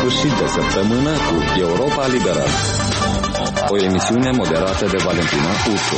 sfârșit de săptămână cu Europa Liberă. O emisiune moderată de Valentina Ursu.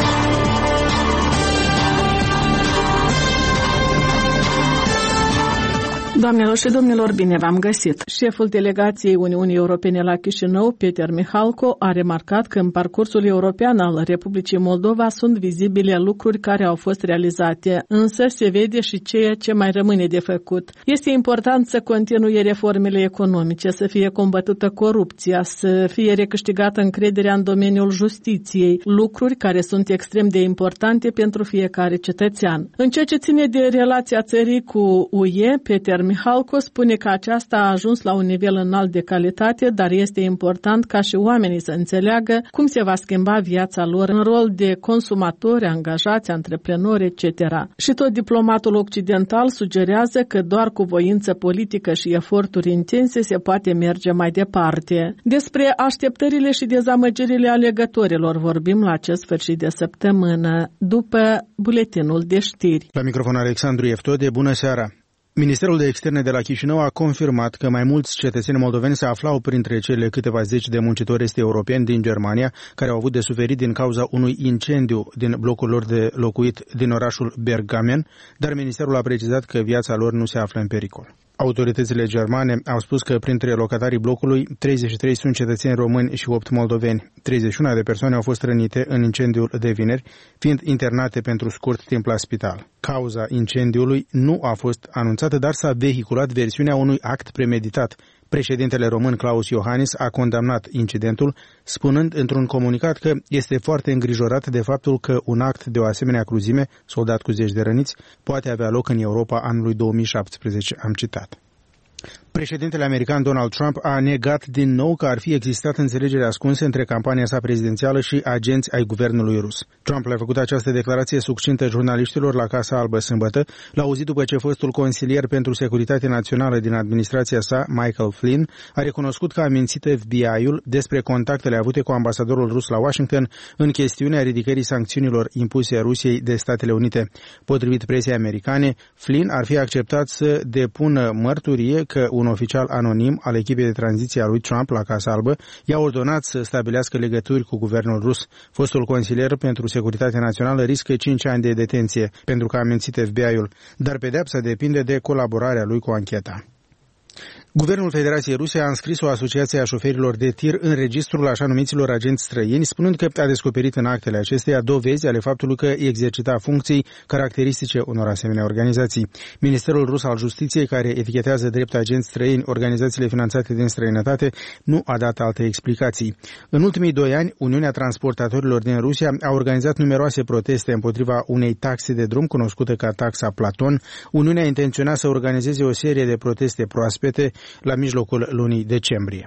Doamnelor și domnilor, bine v-am găsit! Șeful delegației Uniunii Europene la Chișinău, Peter Mihalko, a remarcat că în parcursul european al Republicii Moldova sunt vizibile lucruri care au fost realizate, însă se vede și ceea ce mai rămâne de făcut. Este important să continue reformele economice, să fie combătută corupția, să fie recâștigată încrederea în domeniul justiției, lucruri care sunt extrem de importante pentru fiecare cetățean. În ceea ce ține de relația țării cu UE, Peter Mihalko spune că aceasta a ajuns la un nivel înalt de calitate, dar este important ca și oamenii să înțeleagă cum se va schimba viața lor în rol de consumatori, angajați, antreprenori, etc. Și tot diplomatul occidental sugerează că doar cu voință politică și eforturi intense se poate merge mai departe. Despre așteptările și dezamăgirile alegătorilor vorbim la acest sfârșit de săptămână, după buletinul de știri. La microfon Alexandru Eftode, bună seara! Ministerul de Externe de la Chișinău a confirmat că mai mulți cetățeni moldoveni se aflau printre cele câteva zeci de muncitori est-europeni din Germania care au avut de suferit din cauza unui incendiu din blocul lor de locuit din orașul Bergamen, dar ministerul a precizat că viața lor nu se află în pericol. Autoritățile germane au spus că printre locatarii blocului 33 sunt cetățeni români și 8 moldoveni. 31 de persoane au fost rănite în incendiul de vineri, fiind internate pentru scurt timp la spital. Cauza incendiului nu a fost anunțată, dar s-a vehiculat versiunea unui act premeditat. Președintele român Klaus Iohannis a condamnat incidentul, spunând într-un comunicat că este foarte îngrijorat de faptul că un act de o asemenea cruzime, soldat cu zeci de răniți, poate avea loc în Europa anului 2017, am citat. Președintele american Donald Trump a negat din nou că ar fi existat înțelegeri ascunse între campania sa prezidențială și agenți ai guvernului rus. Trump le-a făcut această declarație succintă jurnaliștilor la Casa Albă sâmbătă, l-a auzit după ce fostul consilier pentru securitate națională din administrația sa, Michael Flynn, a recunoscut că a mințit FBI-ul despre contactele avute cu ambasadorul rus la Washington în chestiunea ridicării sancțiunilor impuse Rusiei de Statele Unite. Potrivit presiei americane, Flynn ar fi acceptat să depună mărturie că un oficial anonim al echipei de tranziție a lui Trump la Casa Albă i-a ordonat să stabilească legături cu guvernul rus. Fostul consilier pentru securitate națională riscă 5 ani de detenție pentru că a mințit FBI-ul, dar pedeapsa depinde de colaborarea lui cu ancheta. Guvernul Federației Ruse a înscris o asociație a șoferilor de tir în registrul așa numiților agenți străini, spunând că a descoperit în actele acesteia dovezi ale faptului că exercita funcții caracteristice unor asemenea organizații. Ministerul rus al Justiției, care etichetează drept agenți străini organizațiile finanțate din străinătate, nu a dat alte explicații. În ultimii 2 ani, Uniunea Transportatorilor din Rusia a organizat numeroase proteste împotriva unei taxe de drum cunoscută ca taxa Platon. Uniunea intenționa să organizeze o serie de proteste proaspete la mijlocul lunii decembrie.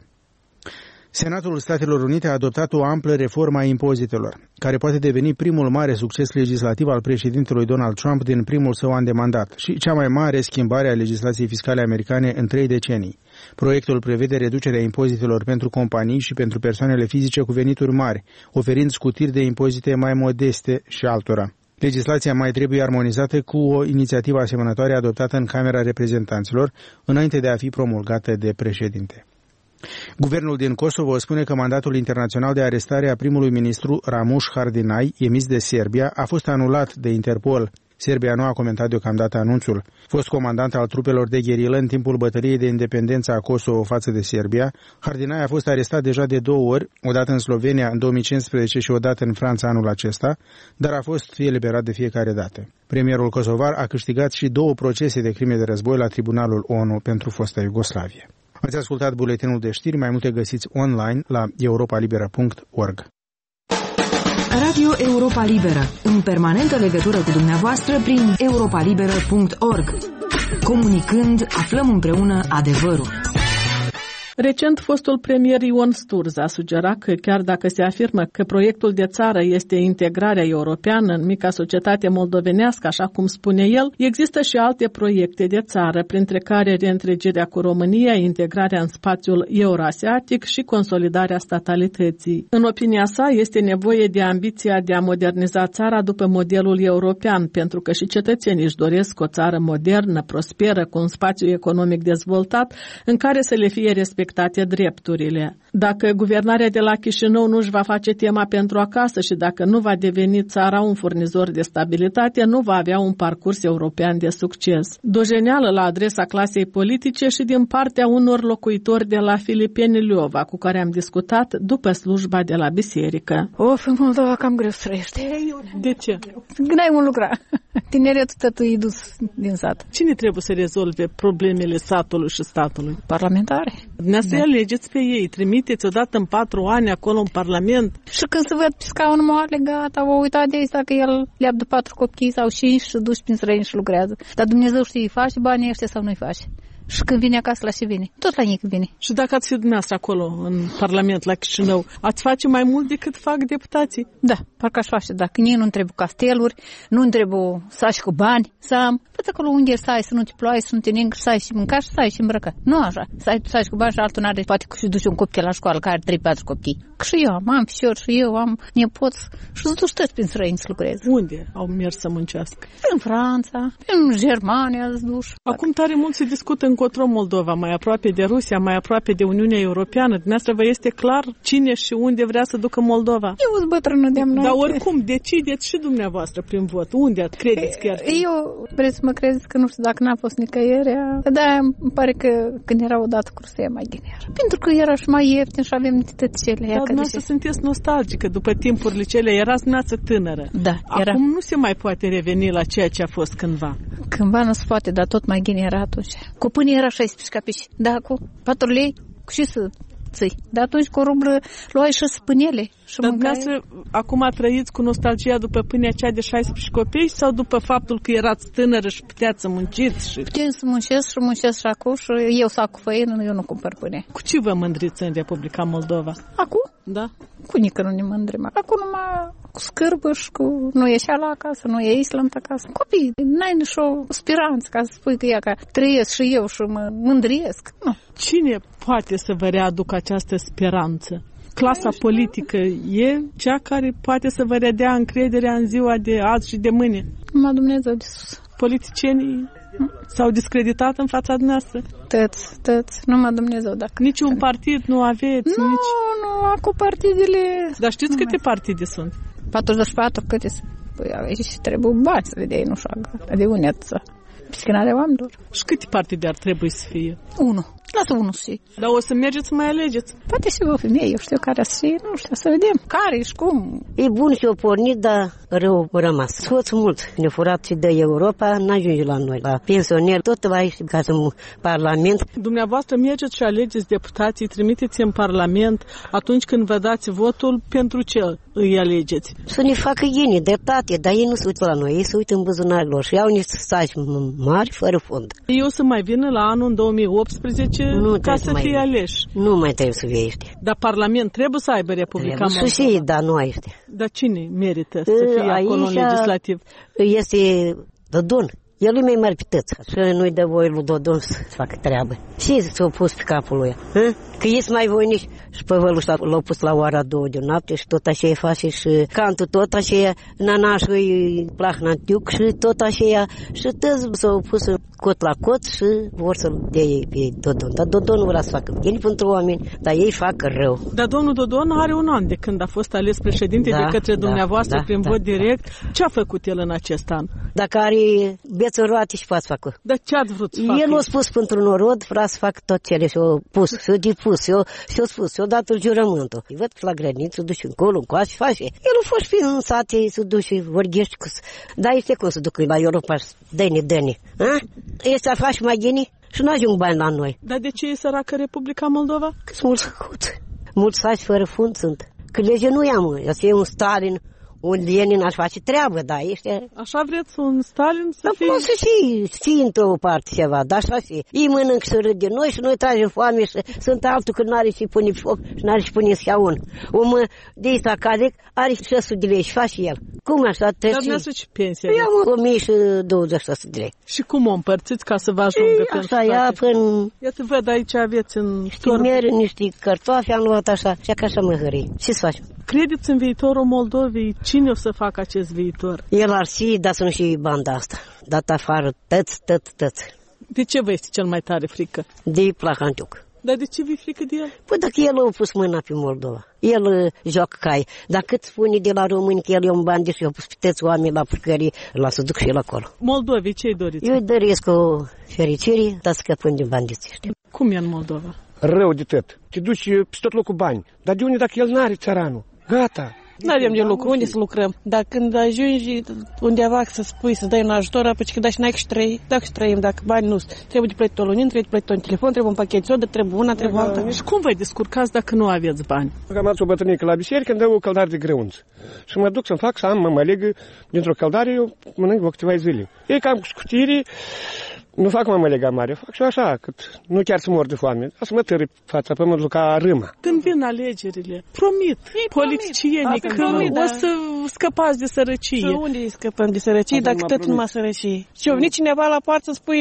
Senatul Statelor Unite a adoptat o amplă reformă a impozitelor, care poate deveni primul mare succes legislativ al președintelui Donald Trump din primul său an de mandat și cea mai mare schimbare a legislației fiscale americane în 3 decenii. Proiectul prevede reducerea impozitelor pentru companii și pentru persoanele fizice cu venituri mari, oferind scutiri de impozite mai modeste și altora. Legislația mai trebuie armonizată cu o inițiativă asemănătoare adoptată în Camera Reprezentanților, înainte de a fi promulgată de președinte. Guvernul din Kosovo spune că mandatul internațional de arestare a primului ministru Ramush Haradinaj, emis de Serbia, a fost anulat de Interpol. Serbia nu a comentat deocamdată anunțul. Fost comandant al trupelor de gherilă în timpul bătăliei de independență a Kosovo față de Serbia, Haradinaj a fost arestat deja de 2 ori, odată în Slovenia în 2015 și odată în Franța anul acesta, dar a fost eliberat de fiecare dată. Premierul kosovar a câștigat și 2 procese de crime de război la Tribunalul ONU pentru fosta Iugoslavie. Ați ascultat buletinul de știri, mai multe găsiți online la europalibera.org. Radio Europa Liberă, în permanentă legătură cu dumneavoastră prin europalibera.org. Comunicând, aflăm împreună adevărul. Recent, fostul premier Ion Sturza a sugerat că chiar dacă se afirmă că proiectul de țară este integrarea europeană în mica societate moldovenească, așa cum spune el, există și alte proiecte de țară, printre care reîntregirea cu România, integrarea în spațiul euroasiatic și consolidarea statalității. În opinia sa, este nevoie de ambiția de a moderniza țara după modelul european, pentru că și cetățenii își doresc o țară modernă, prosperă, cu un spațiu economic dezvoltat, în care să le fie respectat respectate drepturile. Dacă guvernarea de la Chișinău nu își va face tema pentru acasă și dacă nu va deveni țara un furnizor de stabilitate, nu va avea un parcurs european de succes. Dojeneală la adresa clasei politice și din partea unor locuitori de la Filipeni Leova, cu care am discutat după slujba de la biserică. În Moldova cam greu să trăiește. De ce? N-ai un lucra. Tineretul tătul e dus din sat. Cine trebuie să rezolve problemele satului și statului? Parlamentare. Dumneavoastră alegeți pe ei, trimiteți odată în 4 ani acolo în Parlament. Și când se văd pe scaunul moale, gata, au uitat de asta că el leapă 4 copii sau 5 și duci prin străini și lucrează. Dar Dumnezeu știe, îi face banii ăștia sau nu-i face. Și când vine acasă, la ce vine? Tot la nic vine. Și dacă ați fi dumneavoastră acolo, în Parlament, la Chișinău, ați face mai mult decât fac deputații? Da, parcă aș face, dacă nie nu-mi trebuie casteluri, nu-mi trebuie să ai cu bani, să am. Tot acolo unde să ai, să nu te ploai, să nu te ningă, să ai și mânca și să ai și îmbrăca. Nu așa, să ai cu bani și altul n-are, poate că și duci un copil la școală care are 3-4 copii. Că și eu am fișor și eu am nepoți și îți duci toți prin străini să lucreze. Unde au mers să muncească? În Franța, în Germania îți duci. Acum tare mult se discută încotro Moldova, mai aproape de Rusia, mai aproape de Uniunea Europeană. Dumneavoastră vă este clar cine și unde vrea să ducă Moldova? Eu sunt bătrână de-am Dar oricum, decideți și dumneavoastră prin vot. Unde credeți că Eu vreți să mă credeți că nu știu dacă n-a fost nicăieri. Da, îmi pare că când era odată Crucea mai bine era. Pentru că era și mai ieftin și avem tăticele. Dar dumneavoastră sunteți nostalgică după timpurile cele. Erați dumneavoastră tânără. Da, era. Acum nu se mai poate reveni la ceea ce a fost cândva. Cândva nu se poate, dar tot mai bine era atunci. Cu pâine era 16 capici. Da, cu 4 lei și să ții. Dar atunci cu o rublă luai și spânele. Dar dumneavoastră acum trăiți cu nostalgia după pâinea cea de 16 copii sau după faptul că erați tânără și puteați să munciți? Putem să muncesc și acum și eu sac cu făină, eu nu cumpăr pâine. Cu ce vă mândriți în Republica Moldova? Acum? Da. Cu nică nu ne mândrim. Acum numai cu scârbă și cu nu ieșea la acasă, nu e Island acasă. Copii, n-ai nici o speranță ca să spui că ea că trăiesc și eu și mă mândriesc. Nu. Cine poate să vă readucă această speranță? Clasa politică e cea care poate să vă redea încrederea în ziua de azi și de mâine? Numai Dumnezeu de sus. Politicienii s-au discreditat în fața dumneavoastră? Tăți, numai Dumnezeu. Dacă niciun partid nu aveți? Nu, acum partidele... Dar știți câte partide sunt? 44, câte sunt? Păi aici trebuie bani să vedeai, nu știu, de unde să... Piscinare am doar. Și câte partide ar trebui să fie? 1. Lasă 1 să fie. Dar o să mergeți să mai alegeți? Poate și o femeie, eu știu care să fie, nu știu, să vedem care și cum. E bun și o pornit, dar rău a rămas. Soț mult ne-a furat și de Europa, n-ajunge la noi. La pensionieri, tot va ieși ca să Parlament. Dumneavoastră mergeți și alegeți deputații, trimiteți în Parlament atunci când vă dați votul, pentru ce îi alegeți? Să ne facă ei dreptate, dar ei nu se uită la noi, ei se uită în buzunarul lor și au niște stași mari fără fond. Eu să mai vină la anul 2018 ca să fie aleși. Nu mai trebuie să viești. Dar Parlament trebuie să aibă Republica Moldova. Și da, nu este. Dar cine merită să fie acolo în legislativ? Este Dodon. El e mai mare pe tăți. Și nu-i dă voie lui Dodon să facă treabă. Și s-a pus pe capul lui. Că ești mai voinici. Și pe vălul ăsta l-au pus la ora 2 de noapte și tot așa face și cantul tot așa, nanașul îi plahna în tiuc și tot așa. Și tăți s-au pus cot la cot și vor să-l dea ei pe Dodon. Dar Dodon nu vrea să facă bine pentru oameni, dar ei fac rău. Dar domnul Dodon are 1 an de când a fost ales președinte de către dumneavoastră prin vot direct. Ce a făcut el în acest an? Dacă are beță în roate și poate să facă. Dar ce ați vrut să facă? El a spus pentru norod, vrea să facă tot cele și-a pus, și-a depus, și-a spus, și-a dat jurământul. Îi văd la grăniță, duce încolo, încoace și face. El a fost în sate, se duce, vorbește cu... Dar este cum să ducă la Europa, dă-ne. Este a face mai bine și nu ajung bani la noi. Dar de ce e săracă Republica Moldova? Că sunt mulți făcuți. Mulți saci fără fund sunt. Că lege nu ia, mă. Să fie un Stalin, un Lenin ar face treabă, da, este... Așa vreți un Stalin să fie? Poate să fie într-o parte ceva, dar așa fie. Ei mănânc să râd de noi și noi tragem foame și sunt altul că n-are și pune pe foc și n-are și pune în scaun. Omul de ăsta care are 600 de lei și face el. Cum așa trebuie? Dar dumneavoastră ce pensie? Eu am 1026 de lei. Și cum o împărțiți ca să vă ajungă pentru așa, ia până... Iată, văd, aici aveți în niște mere, niște cartofi am luat așa, și așa mă hărăi. Ce să facem? Credeți în viitorul Moldovei? Cine o să facă acest viitor? El ar fi, dar să nu și banda asta. Dat afară, tăți. De ce vă este cel mai tare frică? De Plahantiuc. Dar de ce vi frică de el? Păi dacă el a pus mâna pe Moldova, el joacă cai. Dar cât spune de la români că el e un bandit și a pus piteți oameni la purcării, îl să duc și el acolo. Moldovei, ce-i doriți? Eu îi doresc o fericire, dar scăpând din bandiții ăștia. Cum e în Moldova? Rău de tot. Te duci pe tot locul bani. Dar de unde dacă el n-are țăranul? Gata. N-avem de lucru, unde să lucrăm? Dar când ajungi undeva să spui, să dai un ajutor, apoi că dași n-ai și trăi, dacă și trăim, dacă bani nu trebuie de plătit o lună, trebuie de plătit un telefon, trebuie un pachet sodă, trebuie una, trebuie alta. Și cum vă descurcați dacă nu aveți bani? Am adus o bătrânică la biserică, îmi dă o căldare de grăunț. Și mă duc să-mi fac, să am, mă aleg dintr-o căldare, eu mănânc o câteva zile. Ei cam cu scutire, nu fac mămălega mare, fac și așa, cât nu chiar să mor de foame, să mă târâi fața pământului ca râma. Când vin alegerile, promit politicienii că o să scăpați de sărăcie. Și unde scăpăm de sărăcie, dacă tot numai sărăcie? Și eu, nici cineva la poartă să spui,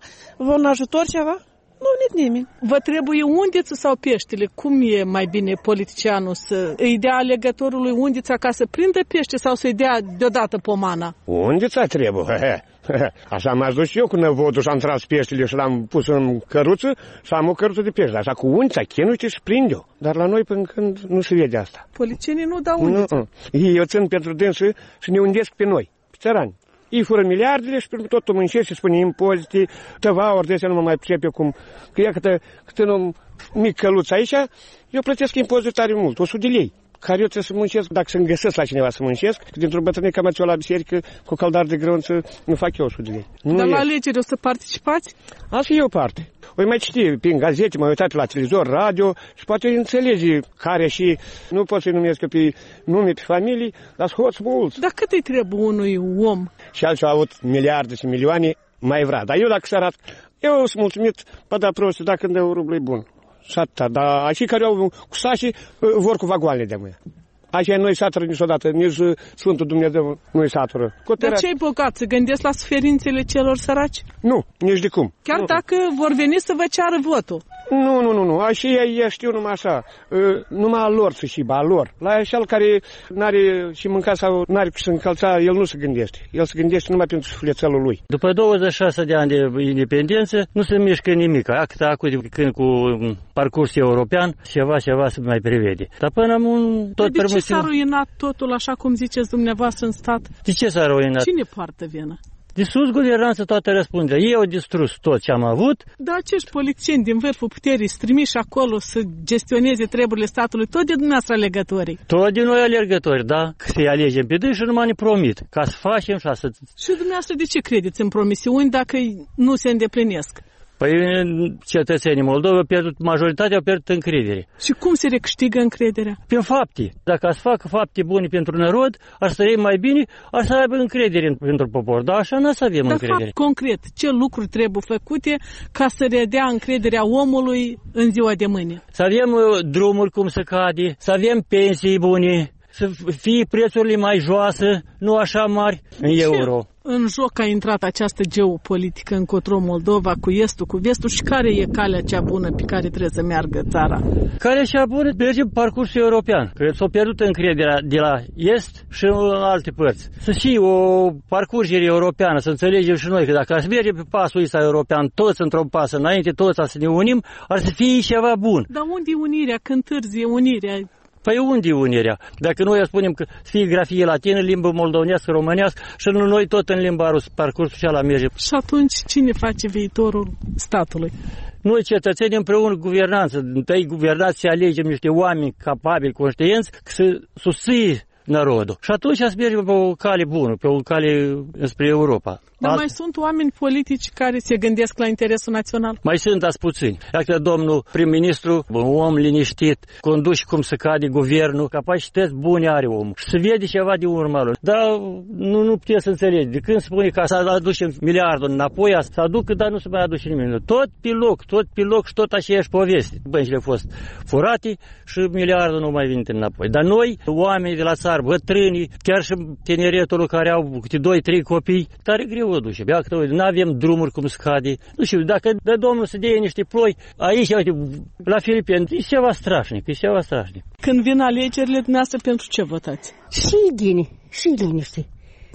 un ajutor ceva? Nu, nici nimeni. Vă trebuie undiță sau peștele? Cum e mai bine politicianul să îi dea alegătorului undița ca să prindă pește sau să-i dea deodată pomana? Undița trebuie. Așa m-aș dus și eu cu năvodul și am tras peștele și l-am pus în căruță și am o căruță de pește. Așa cu undița, chenuite și prind eu. Dar la noi până când nu se vede asta. Politicienii nu dau undiță. Ei o țin pentru dânsă și ne undesc pe noi, pe țărani. Ei fură miliardele și totul mânșesc și spune impozite, tăvauri, de astea nu mă mai pricep eu cum. Că ia câte un mic căluț aici, eu plătesc impozit tare mult, 100 de lei. Care eu trebuie să muncesc, dacă să-mi găsesc la cineva să muncesc, că dintr-o bătrânică am la biserică cu căldar de grăunță, nu fac eu 100 de lei. Dar la alegeri o să participați? Asta e o parte. O mai citi prin gazete, m-am uitat la televizor, radio și poate înțelege care și, nu pot să-i numesc pe nume, pe familii, dar sunt hoți mulți. Dar cât îi trebuie unui om? Și alții au avut miliarde și milioane, mai vrea. Dar eu dacă s-arat, eu sunt mulțumit, da prost, dacă îmi dă un rublu e bun. Și atâta, dar acei care au cu sașii vor cu vagoanele de mâine. Așa nu-i satură niciodată, nici Sfântul Dumnezeu nu-i satură. Dar cei bogați se gândesc la suferințele celor săraci? Nu, nici de cum. Chiar dacă vor veni să vă ceară votul? Nu. Așa ei știu numai așa. Numai a lor să șiba, a lor. La cel care n-are și mânca sau n-are să încălța, el nu se gândește. El se gândește numai pentru sufletelul lui. După 26 de ani de independență, nu se mișcă nimic. Când cu parcursul european, ceva se mai prevede. Dar până tot de ce s-a ruinat totul așa cum ziceți dumneavoastră în stat? De ce s-a ruinat? Cine poartă vina? De sus guvernanță toată răspunderea. Ei au distrus tot ce am avut. Dar acești politicieni din vârful puterii strimiși acolo să gestioneze treburile statului, tot de dumneavoastră alegătorii. Tot de noi alegători, da. Că să-i alegem pe dâns și numai ne promit. Ca să facem și să... Și dumneavoastră de ce credeți în promisiuni dacă nu se îndeplinesc? Păi cetățenii Moldova majoritatea au pierdut încredere. Și cum se recâștigă încrederea? Prin fapte. Dacă ați facă fapte bune pentru narod, ar să trăim mai bine, ar să aibă încredere pentru popor. Dar așa nu să avem încredere. Fapt concret, ce lucruri trebuie făcute ca să redea încrederea omului în ziua de mâine? Să avem drumuri cum să cade, să avem pensii bune, să fie prețurile mai joase, nu așa mari în euro. În joc a intrat această geopolitică încotro Moldova cu estul, cu vestul și care e calea cea bună pe care trebuie să meargă țara? Calea cea bună merge pe parcursul european, că s-a pierdut încrederea de la est și în alte părți. Să fie o parcurgere europeană, să înțelegem și noi că dacă ați merge pe pasul ăsta european, toți într-un pas înainte, toți să ne unim, ar să fie ceva bun. Dar unde e unirea? Când târzie unirea? Păi unde e unirea? Dacă noi spunem că fie grafie latină, limbă moldovenească, românească și noi tot în limba rusă, parcursul și ala merge. Și atunci cine face viitorul statului? Noi cetățeni împreună guvernanță, întâi guvernați să alegem niște oameni capabili, conștienți, să susții narodul. Și atunci să mergem pe o cale bună, pe o cale spre Europa. Dar mai sunt oameni politici care se gândesc la interesul național? Mai sunt, ați puțini. Iată domnul prim-ministru, un om liniștit, conduce cum să cade guvernul, capacități bune are omul. Și se vede ceva de urma lui. Dar nu puteți să înțelegi. De când spune că să aducem miliardul înapoi, să aducă, dar nu se mai aduce nimeni. Tot pe loc și tot aceeași poveste. Băncile au fost furate și miliardul nu mai vine înapoi. Dar noi, oamenii de la țară, bătrânii, chiar și tineretul care au câte 2-3 copii, tare greu o duce. Nu avem drumuri cum scade. Nu știu, dacă dă Domnul să dea niște ploi, aici, uite, la Filipeni, e ceva strașnic, Când vin alegerile, dumneavoastră pentru ce votați? Și bine, și liniște.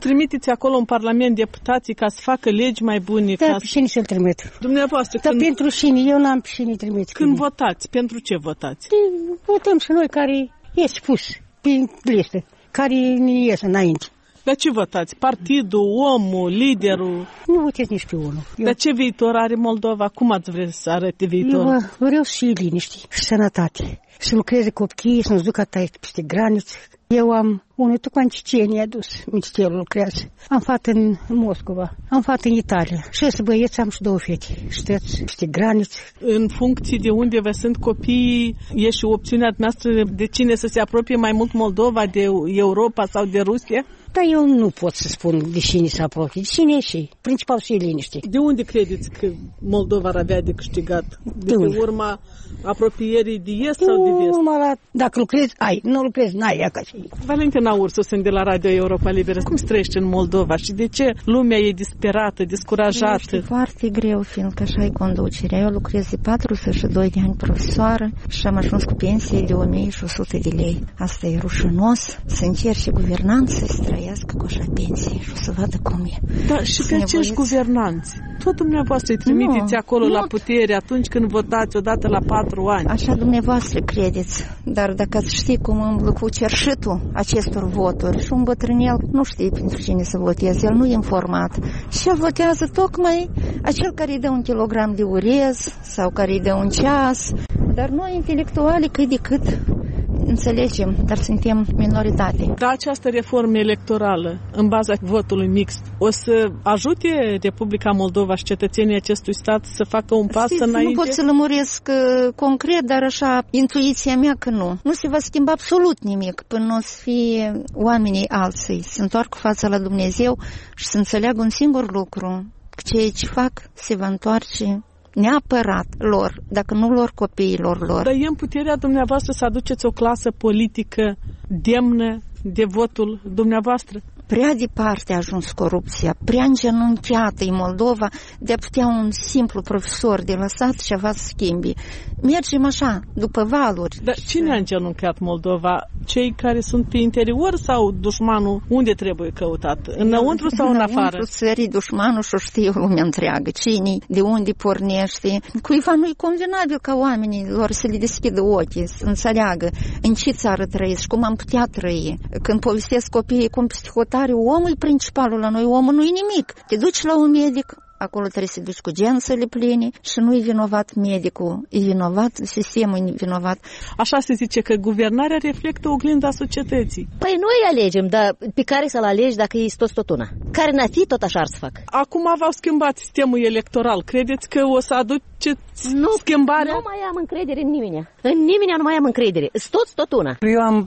Trimiteți acolo în Parlament deputații ca să facă legi mai bune. Da, pe cine să-l trimit? Dumneavoastră, dar pentru cine? Eu n-am pe cine trimit. Când votați, pentru ce votați? Votăm și noi care e spus pe listă, care ne ies înainte. Dar ce votați? Partidul, omul, liderul? Nu votez nici pe unul. Dar ce viitor are Moldova? Cum ați vrea să arate viitorul? Eu vreau să fie liniște și sănătate. Să lucreze copiii, să nu-ți ducă tăi peste granițe. Eu am unul tocmai în Cecenia dus, ministerul lucrează. Am fată în Moscova, am fată în Italia. 6 băieți, am și 2 fete. Știți, peste granițe. În funcție de unde vă sunt copiii, e și opțiunea noastră de cine să se apropie mai mult Moldova de Europa sau de Rusia? Dar eu nu pot să spun de cine să apropie. De cine e și? Principal să fie liniște. De unde credeți că Moldova ar avea de câștigat? De pe urma apropierii de est sau de vest? Dacă lucrezi, ai. Nu lucrezi, n-ai. Valentina Ursu, sunt de la Radio Europa Liberă. Cum trăiești în Moldova și de ce lumea e disperată, descurajată? E foarte greu, fiindcă așa e conducerea. Eu lucrez de 42 de ani profesoară și am ajuns cu pensie de 1100 de lei. Asta e rușinos să încerci guvernanță să trăiască cu așa pensie și o să vadă cum e. Da, și pe acești guvernanți, tot dumneavoastră îi trimiteți acolo la putere atunci când votați odată la 4 ani. Așa dumneavoastră credeți, dar dacă ați ști cum îmblă cu cerșitul acestor voturi și un bătrânel nu știe pentru cine să voteze, el nu e informat și el votează tocmai acel care îi dă un kilogram de urez sau care îi dă un ceas, dar noi intelectuali cât de cât înțelegem, dar suntem minoritate. Da, această reformă electorală, în baza votului mixt, o să ajute Republica Moldova și cetățenii acestui stat să facă un pas înainte? Nu pot să lămuresc concret, dar așa, intuiția mea că nu. Nu se va schimba absolut nimic până nu o să fie oamenii alții, să întoarcă fața la Dumnezeu și să înțeleagă un singur lucru, că ceea ce fac se va întoarce neapărat lor, dacă nu lor copiilor lor. Dar e în puterea dumneavoastră să aduceți o clasă politică demnă de votul dumneavoastră? Prea departe a ajuns corupția, prea îngenunchiată în Moldova de a putea un simplu profesor de lăsat ceva să schimbi. Mergem așa, după valuri. Dar cine a îngenunchiat Moldova? Cei care sunt pe interior sau dușmanul? Unde trebuie căutat? Înăuntru sau în afară? Înăuntru țării dușmanul și-o știe lumea întreagă. Cine, de unde pornește? Cuiva nu-i convenabil ca oamenii lor să le deschidă ochii, să înțeleagă în ce țară trăiesc și cum am putea trăi. Când povestesc copiii cum peste hotare, omul e principalul la noi, omul nu e nimic. Te duci la un medic, acolo trebuie să duci cu gențele pline și nu e vinovat medicul, e vinovat, sistemul e vinovat. Așa se zice că guvernarea reflectă oglinda societății. Păi noi alegem, dar pe care să-l alegi dacă e tot una? Care n-a fi, tot așa ar să fac. Acum v-au schimbat sistemul electoral. Credeți că o să aduceți schimbarea? Nu mai am încredere în nimeni. În nimeni nu mai am încredere. Tot una. Eu am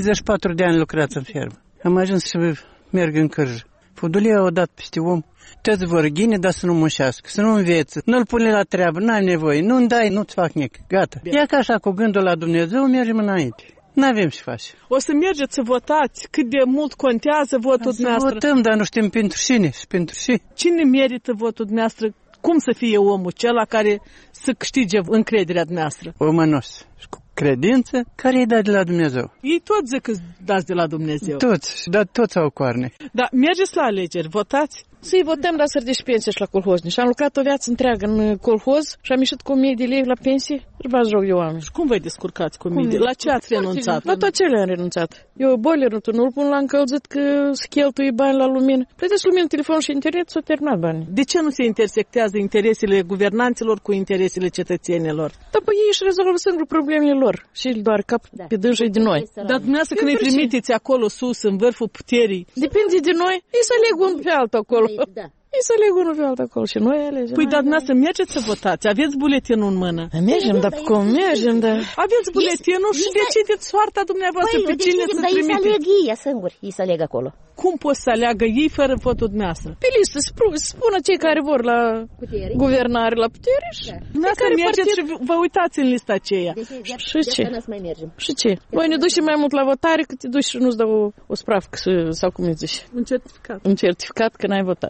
34 de ani lucrat în fermă. Am ajuns să merg în cârjă. Fudulia o dat peste om. Toți vor ghine, dar să nu mușească, să nu învețe, nu-l pune la treabă, n-ai nevoie, nu-mi dai, nu-ți fac nimic, gata. Ia ca așa, cu gândul la Dumnezeu, mergem înainte. N-avem ce face. O să mergeți să votați? Cât de mult contează votul dumneavoastră? Votăm, dar nu știm pentru cine și pentru ce. Cine merită votul dumneavoastră? Cum să fie omul cela care să câștige încrederea dumneavoastră? Omănos, cu credință, care îi dă de la Dumnezeu. Ei toți zic că dați de la Dumnezeu. Toți, dar toți au coarne. Dar mergeți la alegeri, votați? Să-i votăm la sărdești pensie și la colhozni. Și am lucrat o viață întreagă în colhoz și am ieșit cu 1000 de lei la pensie. Răbați rog de oameni. Și cum vă descurcați cu 1000 de lei? La ce ați renunțat? La tot ce le-am renunțat. Eu boilerul nu-l pun la încălzit că să cheltui bani la lumină. Plătesc lumină, telefon și internet, s-au terminat banii. De ce nu se intersectează interesele guvernanților cu interesele cetățenilor? Da, păi ei își rezolvă singur problemele lor și doar cap pe dânsii de noi. Dar dumneavoastră când îi trimiteți acolo sus, în vârful puterii... Depinde de noi, ei să aleg unul pe altul acolo. Da. Ei să aleg unul pe altul acolo și noi alegem. Păi, dar dumneavoastră mergeți să votați, aveți buletinul în mână. Mergem, dar cum mergem, dar... Aveți buletinul și decideți soarta dumneavoastră pe cine să trimiteți. Dar ei să aleg ei singuri, ei să aleg acolo. Cum pot să aleagă ei fără votul dumneavoastră? Pe listă, spună cei care vor la guvernare, la putere și... Dumneavoastră mergeți și vă uitați în lista aceea. Și ce? Și ce? Voi ne duci mai mult la votare că te duci și nu-ți dau o spravcă sau cum îți zici? Un certificat. Un certificat că n-ai votat. De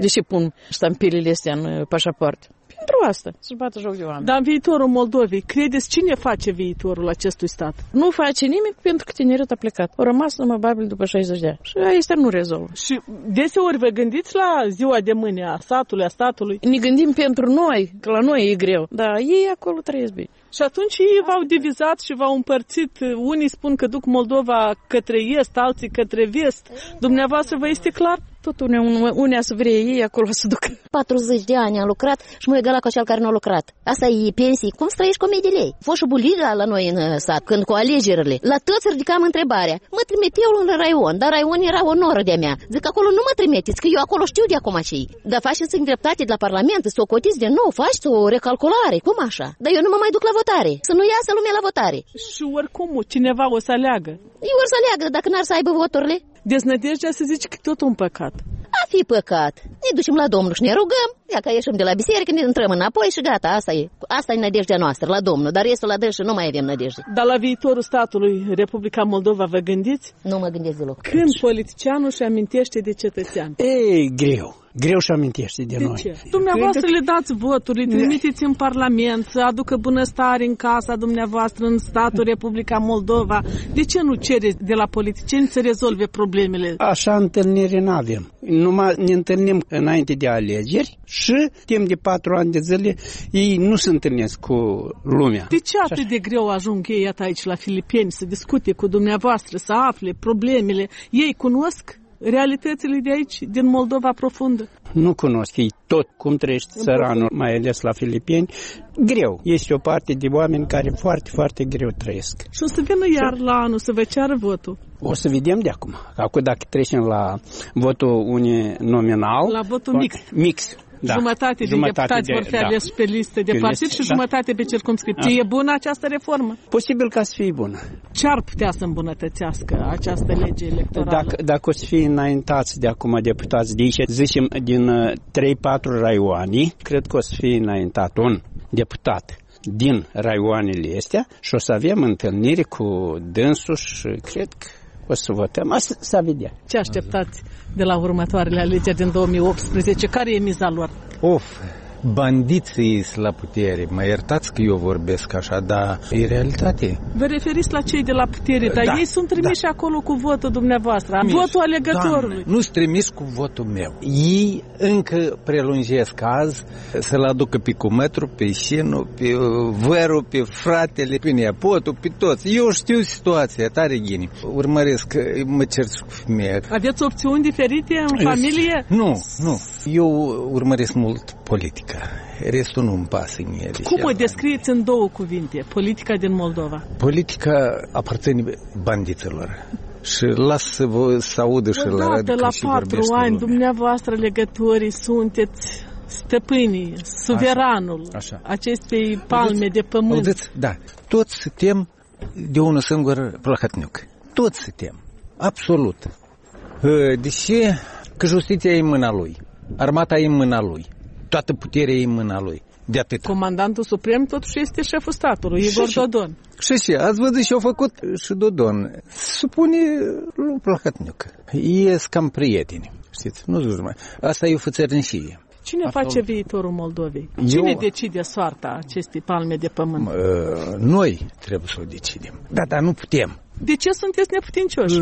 ce pun ștampilele astea în pașaport? Pentru asta, să-și bată joc de oameni. Dar în viitorul Moldovei, credeți cine face viitorul acestui stat? Nu face nimic pentru că tineretul a plecat. Au rămas numai babil după 60 de ani. Și asta nu rezolvă. Și deseori vă gândiți la ziua de mâine a statului, a statului? Ne gândim pentru noi, că la noi e greu. Dar ei acolo trăiesc bine. Și atunci ei v-au divizat și v-au împărțit. Unii spun că duc Moldova către est, alții către vest. Dumneavoastră vă este clar? Tot unea să vrea ei acolo să ducă. 40 de ani am lucrat și mă egala cu cel care nu a lucrat. Asta e pensii. Cum să trăiești cu 1000 de lei? Fost și buliga la noi în sat, când cu alegerile. La toți ridicam întrebarea. Mă trimiteau în raion, dar raion era o noră de-a mea. Zic, acolo nu mă trimiteți, că eu acolo știu de acum ce-i. Dar faceți în dreptate de la Parlament, să o cotiți de nou, faceți o recalculare. Cum așa? Dar eu nu mă mai duc la votare. Să nu iasă lumea la votare. Și oricum, cineva o să aleagă. Eu or să aleagă, dacă n-ar să aibă voturile. Deznădejdea se zice că e tot un păcat. A fi păcat. Ne ducem la Domnul și ne rugăm. Ia că ieșim de la biserică, ne intrăm înapoi și gata, asta e. Asta e nădejdea noastră, la Domnul. Dar restul la dânsă nu mai avem nădejde. Dar la viitorul statului Republica Moldova vă gândiți? Nu mă gândesc deloc. Când politicianul își amintește de cetățean? Ei, greu. Greu și amintește de noi. Ce? Dumneavoastră le dați voturi, le trimiteți în Parlament să aducă bunăstare în casa dumneavoastră, în statul Republica Moldova. De ce nu cereți de la politicieni să rezolve problemele? Așa întâlnire n-avem. Numai ne întâlnim înainte de alegeri și timp de 4 ani de zile ei nu se întâlnesc cu lumea. De ce atât de greu ajung ei iată aici la Filipeni să discute cu dumneavoastră, să afle problemele? Ei cunosc realitățile de aici, din Moldova profundă? Nu cunosc ei tot cum trăiește țăranul, mai ales la Filipeni. Greu. Este o parte de oameni care foarte, foarte greu trăiesc. Și o să vină iar la anul să vă ceară votul. O să vedem de acum. Acum dacă trecem la votul uninominal. La votul mix. Mix. Da. Jumătate din deputați vor fi aleși pe listă de partid și jumătate pe circumscripție. E bună această reformă? Posibil ca să fie bună. Ce ar putea să îmbunătățească această lege electorală? Dacă o să fie înaintați de acum deputați de aici, zicem din 3-4 raioane, cred că o să fie înaintat un deputat din raioanele astea și o să avem întâlniri cu dânsul și cred că o să votăm. Asta s-a vedea. Ce așteptați de la următoarele alegeri din 2018? Care e miza lor? Bandiții la putere. Mă iertați că eu vorbesc așa, dar e realitate. Vă referiți la cei de la putere, dar ei sunt trimiși acolo cu votul dumneavoastră, votul alegătorului. Doamne, nu-s trimis cu votul meu. Ei încă prelungesc azi să-l aducă pe cumătru, pe șinul, pe vărul, pe fratele, pe nepotul, pe toți. Eu știu situația, tare ghini. Urmăresc, mă cer cu femeia. Aveți opțiuni diferite în familie? Nu. Eu urmăresc mult politica. Restul nu-mi pasă mie. Cum o descrieți în 2 cuvinte, politica din Moldova? Politica aparține bandiților. Și lasă să audă și la radio la 4 ani, dumneavoastră legătorii sunteți stăpânii, suveranul acestei palme de pământ. Auziți? Da, toți suntem de unul singur plăhătniuc. Toți suntem, absolut. Deși că justiția e în mâna lui, armata e în mâna lui, toată puterea e în mâna lui. De atât. Comandantul suprem totuși este șeful statului, Igor Dodon. Și ați văzut ce a făcut și Dodon. Supune lui Plahătniuc. Ei sunt cam prieteni, știți? Nu zic mai. Asta e o fățărnicie. Cine face viitorul Moldovei? Cine decide soarta acestei palme de pământ? Noi trebuie să o decidem. Dar nu putem. De ce sunteți neputincioși?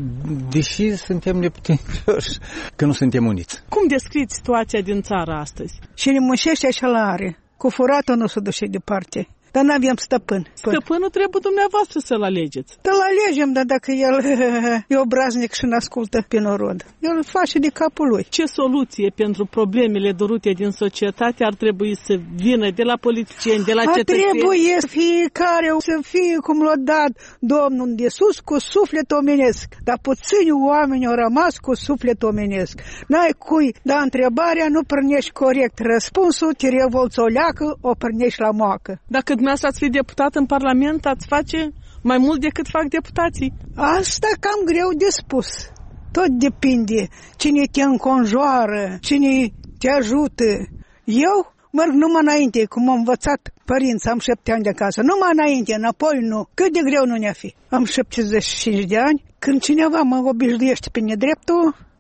Deși suntem neputincioși, că nu suntem uniți. Cum descriți situația din țară astăzi? Cine muncește așa la are, cu furatul nu se duce departe. Dar n-avem stăpân. Stăpânul trebuie dumneavoastră să-l alegeți. Dar-l alegem, dar dacă el e obraznic și nu ascultă pe norod, el îl face de capul lui. Ce soluție pentru problemele durute din societate ar trebui să vină de la politicieni, de la cetățeni? Trebuie fiecare să fie cum l-a dat Domnul de sus cu suflet omenesc. Dar puțini oameni au rămas cu suflet omenesc. N-ai cui da întrebarea, nu prânești corect răspunsul, te revolți o leacă, o prânești la moacă. Dacă dumneavoastră ați fi deputat în Parlament, ați face mai mult decât fac deputații? Asta cam greu de spus. Tot depinde cine te înconjoară, cine te ajută. Eu merg numai înainte, cum am învățat părinți, am 7 ani de acasă. Numai înainte, înapoi nu. Cât de greu nu ne-a fi. Am 75 de ani. Când cineva mă obișnuiește pe nedreptul,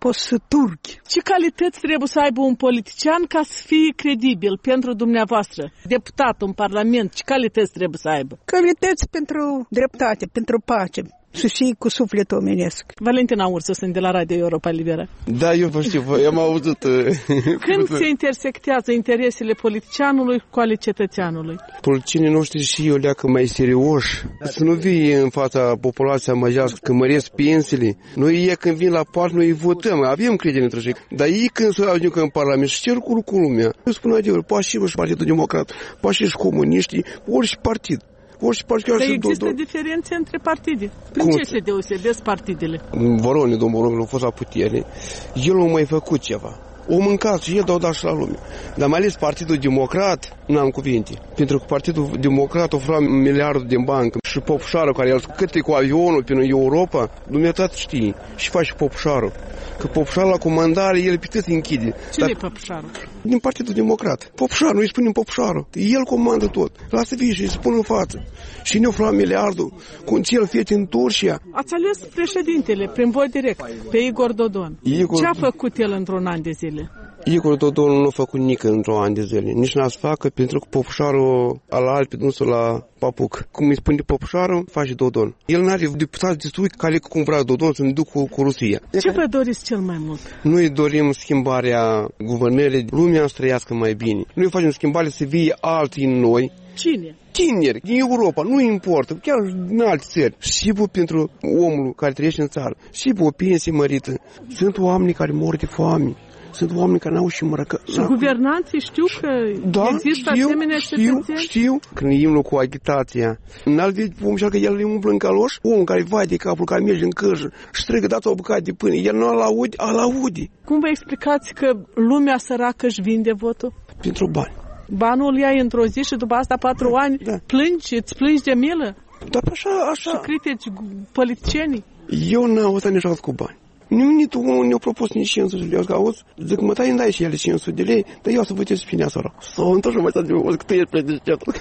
poți turchi. Ce calități trebuie să aibă un politician ca să fie credibil pentru dumneavoastră? Deputat în Parlament, ce calități trebuie să aibă? Calități pentru dreptate, pentru pace. Să fie cu sufletul omenesc. Valentina Ursu, sunt de la Radio Europa Liberă. Da, eu vă știu, am auzit. Când se intersectează interesele politicianului cu ale cetățeanului? Politicienii noștri și eu leacă mai serioși. Să nu vii în fața populației amăjească că măresc pensiile. Noi ei când vin la part, noi votăm, avem credere între ei. Dar ei când se ajung în Parlament și cer cu lumea. Eu spun adevăr, poate și Partidul Democrat, poate și comuniștii, orice partid. Dar există diferențe între partide. Prin ce se deosebesc partidele? Domnul Vorone a fost la putere. El a mai făcut ceva. O mâncat și el dat și la lume. Dar mai ales Partidul Democrat, n-am cuvinte. Pentru că Partidul Democrat ofera miliardul din bancă și Popușarul, care el câte cu avionul prin Europa, dumneavoastră știe. Și face Popușarul. Că Popușarul la comandare, el pe cât se închide. Cine e Popușarul? Din Partidul Democrat. Popușarul, noi spunem Popușarul. El comandă tot. Lasă fie și îi spun în față. Și ne ofera miliardul cu un cel fete în Turcia. Ați ales președintele prin vot direct, pe Igor Dodon. Ce a făcut el într-un an de zile? Igor Dodon nu a făcut nici într-un an de zile. Nici n-a să facă pentru că Popușarul al Alpi nu s-o la papuc. Cum îi spune Popușarul, face Dodon. El n-are deputați destui care cum vrea Dodon să ne duc cu Rusia. Ce vă doriți cel mai mult? Noi dorim schimbarea guvernării, lumea să trăiască mai bine. Noi facem schimbare să vie alții în noi. Cine? Tineri, din Europa, nu importă, chiar în alte țări. Și pentru omul care trăiește în țară, și o pensie mărită. Sunt oameni care mor de foame. Sunt oameni care n-au și mărăcă. Și guvernanții știu că există asemenea cetățeni? Știu. Când imnul cu agitația, n-al vezi om că el îi umblă în caloș, omul care vai de capul, care merge în căjă și strigă, dați o bucată de pâine. El nu al aude. Cum vă explicați că lumea săracă își vinde votul? Pentru bani. Banul iai într-o zi și după asta 4 ani plângi, îți plângi de milă? Dar așa. Și critici politicienii? Eu n-am auzit niciodată cu bani. Nici unul ne-a propus nici 500 de lei. Auzi, zic, mă, tai îmi dai și ele 500 de lei, dar eu să văd ce să fine sărac. Sau într-o mai stat de mă, că tu ești predeșteatul.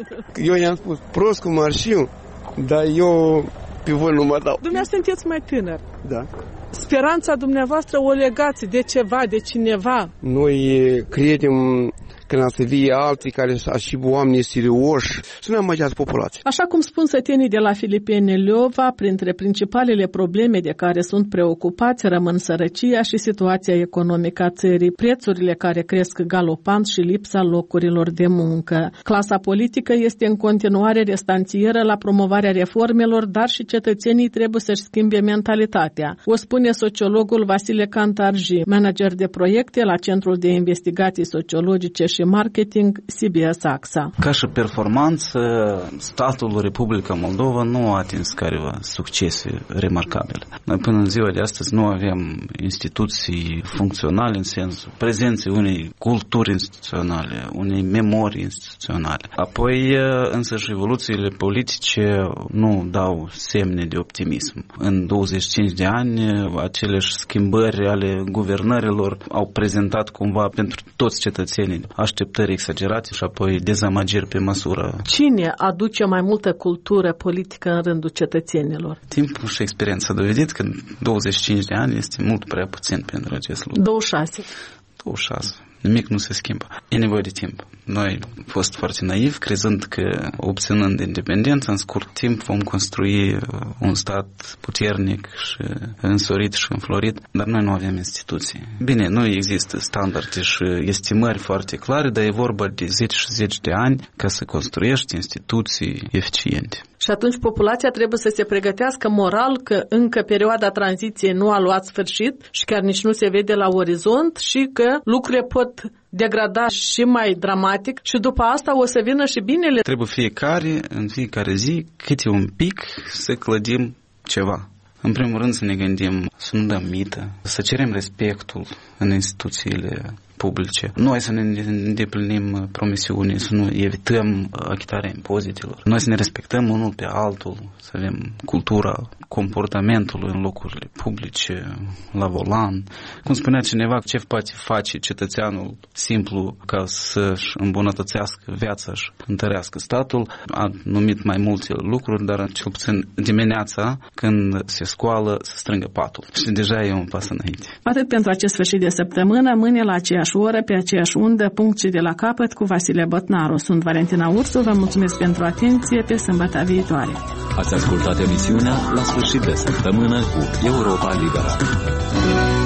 Eu i-am spus, prost cum ar știu, dar eu pe voi nu mă dau. Dumneavoastră sunteți mai tânăr. Da. Speranța dumneavoastră o legați de ceva, de cineva. Noi credem când să vie alții care să și oameni serioși, să nu amagează populația. Așa cum spun sătenii de la Filipene Leova, printre principalele probleme de care sunt preocupați rămân sărăcia și situația economică a țării, prețurile care cresc galopant și lipsa locurilor de muncă. Clasa politică este în continuare restanțieră la promovarea reformelor, dar și cetățenii trebuie să-și schimbe mentalitatea. O spune sociologul Vasile Cantarji, manager de proiecte la Centrul de Investigații Sociologice și Marketing CBS AXA. Ca și performanță, statul Republica Moldova nu a atins careva succese remarcabile. Noi până în ziua de astăzi nu avem instituții funcționale în sensul prezenței unei culturi instituționale, unei memorii instituționale. Apoi, însă și evoluțiile politice nu dau semne de optimism. În 25 de ani, aceleași schimbări ale guvernărilor au prezentat cumva pentru toți cetățenii așteptări exagerate și apoi dezamăgiri pe măsură. Cine aduce mai multă cultură politică în rândul cetățenilor? Timpul și experiența a dovedit că 25 de ani este mult prea puțin pentru acest lucru. 26. Nimic nu se schimbă. E nevoie de timp. Noi am fost foarte naivi, crezând că obținând independență, în scurt timp vom construi un stat puternic și însorit și înflorit, dar noi nu avem instituții. Bine, nu există standarde și estimări foarte clare, dar e vorba de 10 și 10 de ani ca să construiești instituții eficiente. Și atunci populația trebuie să se pregătească moral că încă perioada tranziției nu a luat sfârșit și chiar nici nu se vede la orizont și că lucrurile pot degrada și mai dramatic și după asta o să vină și binele. Trebuie în fiecare zi, câte un pic să clădim ceva. În primul rând să ne gândim să nu dăm mită, să cerem respectul în instituțiile publice. Noi să ne îndeplinim promisiuni, să nu evităm achitarea impozitelor. Noi să ne respectăm unul pe altul, să avem cultura comportamentului în locurile publice, la volan. Cum spunea cineva, ce poate face cetățeanul simplu ca să-și îmbunătățească viața și întărească statul? A numit mai multe lucruri, dar cel puțin dimineața, când se scoală, să strângă patul. Și deja e un pas înainte. Atât pentru acest sfârșit de săptămână, mâine la aceeași oră, pe aceeași undă, punct și de la capăt cu Vasile Botnaru. Sunt Valentina Ursu, vă mulțumesc pentru atenție, pe sâmbătă viitoare. Ați ascultat emisiunea La sfârșit de săptămână cu Europa Liberă.